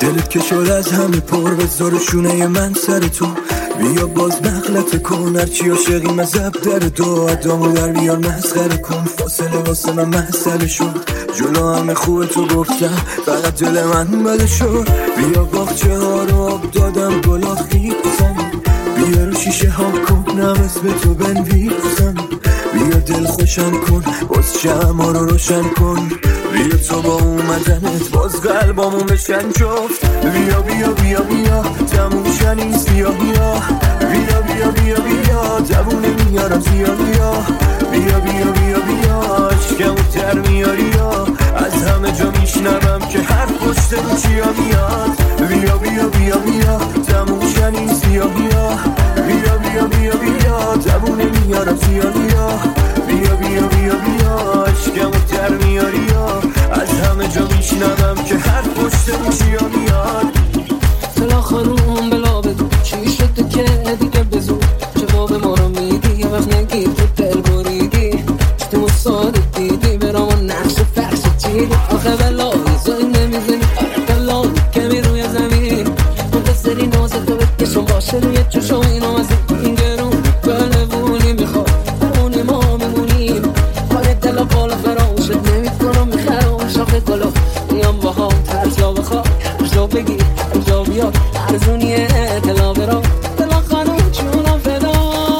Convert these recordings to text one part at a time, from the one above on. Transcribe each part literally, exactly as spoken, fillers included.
دلت که شد از همه پر بذار شونه من سر تو. بیا باز نقلت کن هرچی عاشقی مذهب در دو ادامو در بیار مسخره کن. فاصله واسه من مسئله شد جلو همه خوب تو گفتم فقط دل من بده شد. بیا باغچه ها رو آب دادم گلا خیزم. بیا رو شیشه ها کنم اسم تو بنویسم. بیا دل خوشم کن باز شمع رو روشن کن. بیا تو با اومدنت باز قلبامون بشن جفت. بیا بیا بیا بیا تموشن این سیاهی ها. بیا بیا بیا بیا جوونه میارم زیادی ها. بیا بیا بیا بیا عشقمو تر میاری ها. از همه جا میشنوم که هر پشت رو چیا میاد. بیا بیا بیا بیا تموشن این سیاهی ها. بیا بیا بیا بیا جوونه میارم زیادی ها. بیا بیا بیا بیا عشقمو تر میاری ها. از همه جا میشنوم که هر پشت رو چیا میاد. سلا خانوم بلا بگو چی شده که دیگه بزود جواب ما رو میدی. یه وقت نگی تو دل بریدی تو ساده دیدی برام و نقش فرش چیدی. آخه بلا زایی نمیزنی آره بلا کمی روی زمین منتظری ناز تو بکشم باشه روی چشم اینو از این گرون بلوونی میخواد برونی ما میمونیم. حال دل بالا فراشت نمی کنم میخرم شاخه گلا میام با هم ترزا بخواه ارزا بگی ارزا بیاد ارزونیه اطلاع برام دلا خانون چونم فدا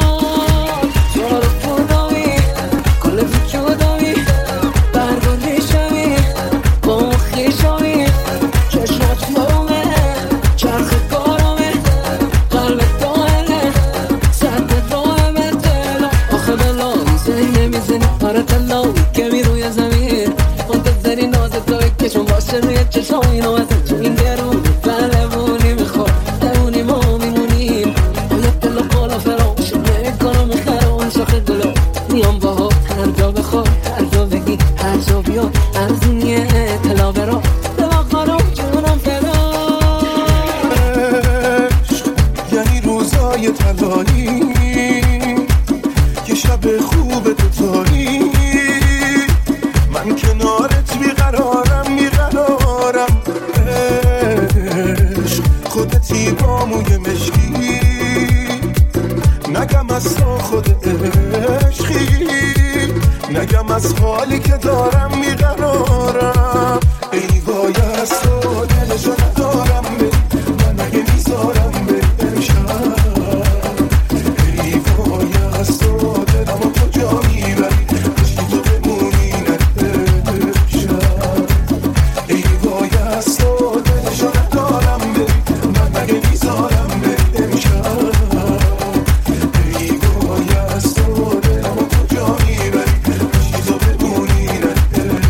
جارو پرداوی کل فکر داوی برگردی شوی با مخی شوی چشمات فرومه چرخ کارمه قلب داهله سرد راه به دلا. آخه بلا میزنی نمیزنی آره تلاوی کمی روی زمین منتظری ناز تو بکشم باشه روی چشم اینو از تو این گرون بلوونی میخواد درونی ما میمونیم. باید دل بالا فراموش نمیکنم میخرم شاخه گلا میام با ها هر جا بخواد هر جا بگی هر جا بیاد ارزونیه اطلاع برام دلا خانم جونم فدا. یعنی روزای طلایی یه شب خوب دوتایی من کنارت بیقرارم بیقرارم. عشق خودتی با موی مشکی نگم از تو خود عشقی نگم از حالی که دارم بیقرارم. ای وای از تو دلشو ندارم من اگه میذارم به امشب. ای وای از تو دلمو کجا میبری عشقی تو بمونی نشب. ای وای از تو دلشو ندارم من اگه میذارم به امشب. ای وای از تو دلمو کجا میبری عشقی تو بمونی نشب.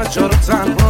چرا تنها